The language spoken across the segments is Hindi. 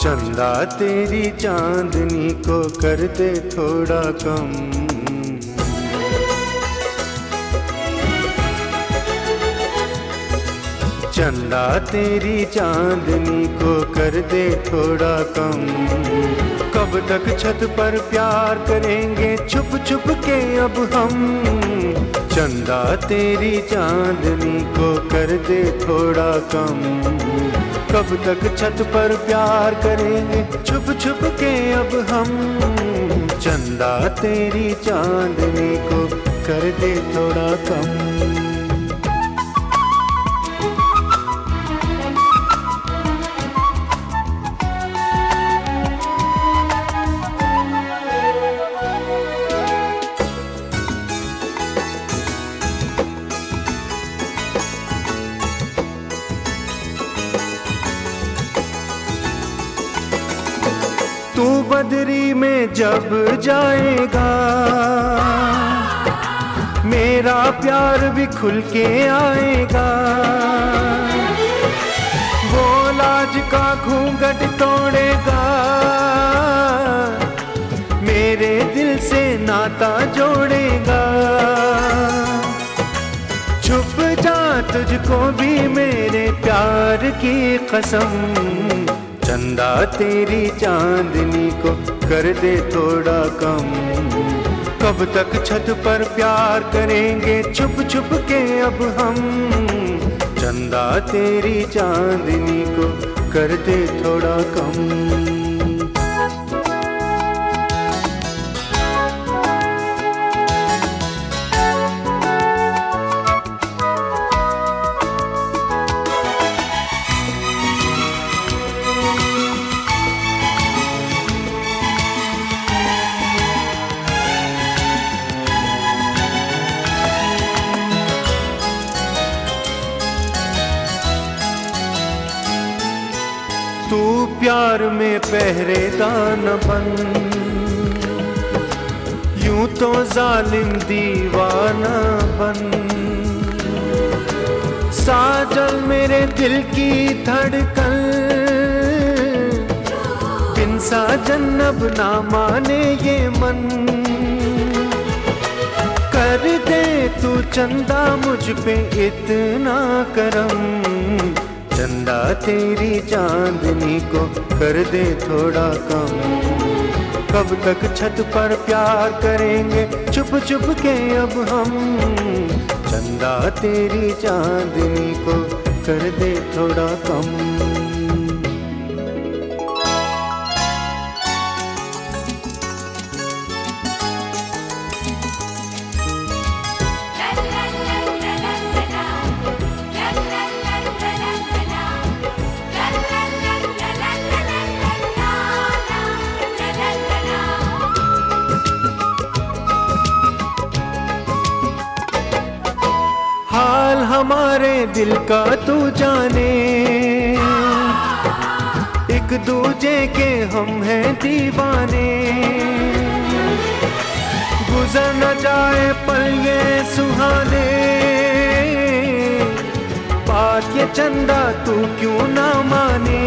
चंदा तेरी चांदनी को कर दे थोड़ा कम। चंदा तेरी चांदनी को कर दे थोड़ा कम। कब तक छत पर प्यार करेंगे छुप छुप के अब हम। चंदा तेरी चांदनी को कर दे थोड़ा कम। कब तक छत पर प्यार करेंगे छुप छुप के अब हम। चंदा तेरी चांदनी को कर दे थोड़ा कम। तू बदरी में जब जाएगा मेरा प्यार भी खुल के आएगा। वो लाज का घूंघट तोड़ेगा मेरे दिल से नाता जोड़ेगा। छुप जा तुझको भी मेरे प्यार की कसम। चंदा तेरी चांदनी को कर दे थोड़ा कम। कब तक छत पर प्यार करेंगे छुप छुप के अब हम। चंदा तेरी चांदनी को कर दे थोड़ा कम। तू प्यार में पहरेदार न बन। यूं तो जालिम दीवाना बन। साजल मेरे दिल की धड़कन। बिन साजन अब ना माने ये मन। कर दे तू चंदा मुझ पे इतना करम। चंदा तेरी चांदनी को कर दे थोड़ा कम। कब तक छत पर प्यार करेंगे छुप छुप के अब हम। चंदा तेरी चांदनी को कर दे थोड़ा कम। हाल हमारे दिल का तू जाने। एक दूजे के हम हैं दीवाने। गुजर न जाए पल ये सुहाने। बात ये चंदा तू क्यों ना माने।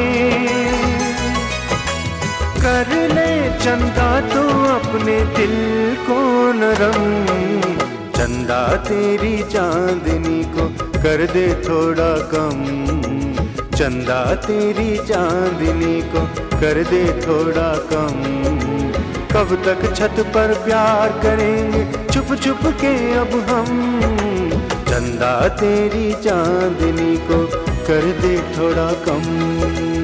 कर ले चंदा तू अपने दिल को नरम। चंदा तेरी चांदनी को कर दे थोड़ा कम। चंदा तेरी चांदनी को कर दे थोड़ा कम। कब तक छत पर प्यार करेंगे छुप छुप के अब हम। चंदा तेरी चांदनी को कर दे थोड़ा कम।